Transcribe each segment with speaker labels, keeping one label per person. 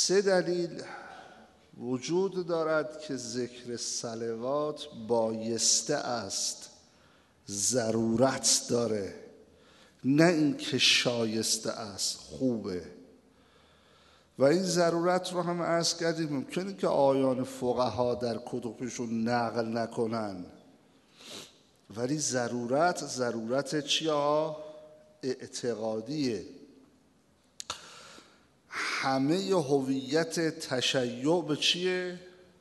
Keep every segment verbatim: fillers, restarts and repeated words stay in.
Speaker 1: سه دلیل وجود دارد که ذکر صلوات بایسته است، ضرورت داره، نه اینکه شایسته است، خوبه. و این ضرورت رو هم عرض کردیم ممکنه که آیان فقها در کتبشون نقل نکنن، ولی ضرورت ضرورت چیه؟ اعتقادیه. همه هویت تشیع به چیه؟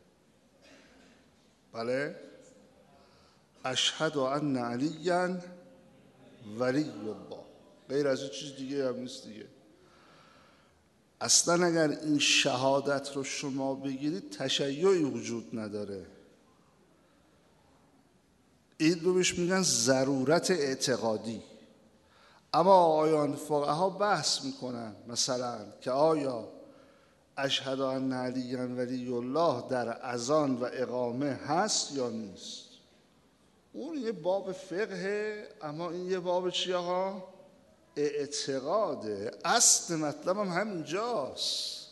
Speaker 1: بله، اشهد ان علیاً ولی الله، غیر از این چیز دیگه هم نیست دیگه. اصلا اگر این شهادت رو شما بگیرید تشیعی وجود نداره. این رو بهش میگن ضرورت اعتقادی. اما آیان فقها بحث میکنن مثلا که آیا اشهد ان علی ولی الله در اذان و اقامه هست یا نیست. اون یه باب فقهه، اما این یه باب چیه ها؟ اعتقاده. اصل مطلبم همینجاست.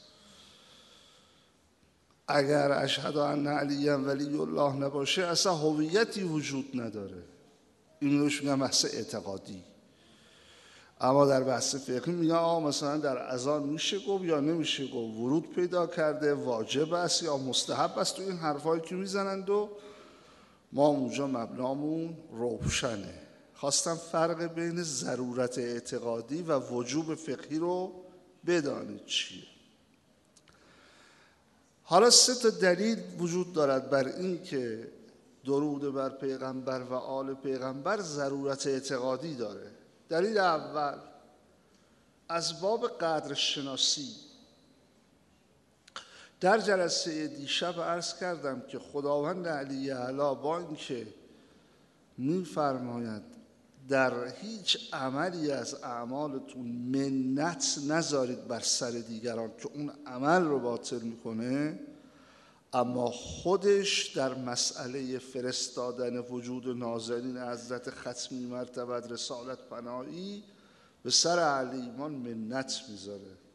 Speaker 1: اگر اشهد ان علی ولی الله نباشه اصلا هویتی وجود نداره. این روش میگم بحث اعتقادی. اما در بحث فقهی میگن آه مثلا در اذان میشه گفت یا نمیشه گفت، ورود پیدا کرده، واجب است یا مستحب است. تو این حرفایی که میزنند و ما اونجا مبنامون روشنه. خواستم فرق بین ضرورت اعتقادی و وجوب فقهی رو بدانید چیه. حالا سه تا دلیل وجود دارد بر این که درود بر پیغمبر و آل پیغمبر ضرورت اعتقادی داره. دلیل اول از باب قدر شناسی. در جلسه دیشب عرض کردم که خداوند علی اعلی با اینکه می‌فرماید در هیچ عملی از اعمالتون منت نذارید بر سر دیگران که اون عمل رو باطل میکنه، اما خودش در مسئله فرستادن وجود نازنین حضرت ختمی مرتبت رسالت پناهی به سر علی ایمان منت میذاره.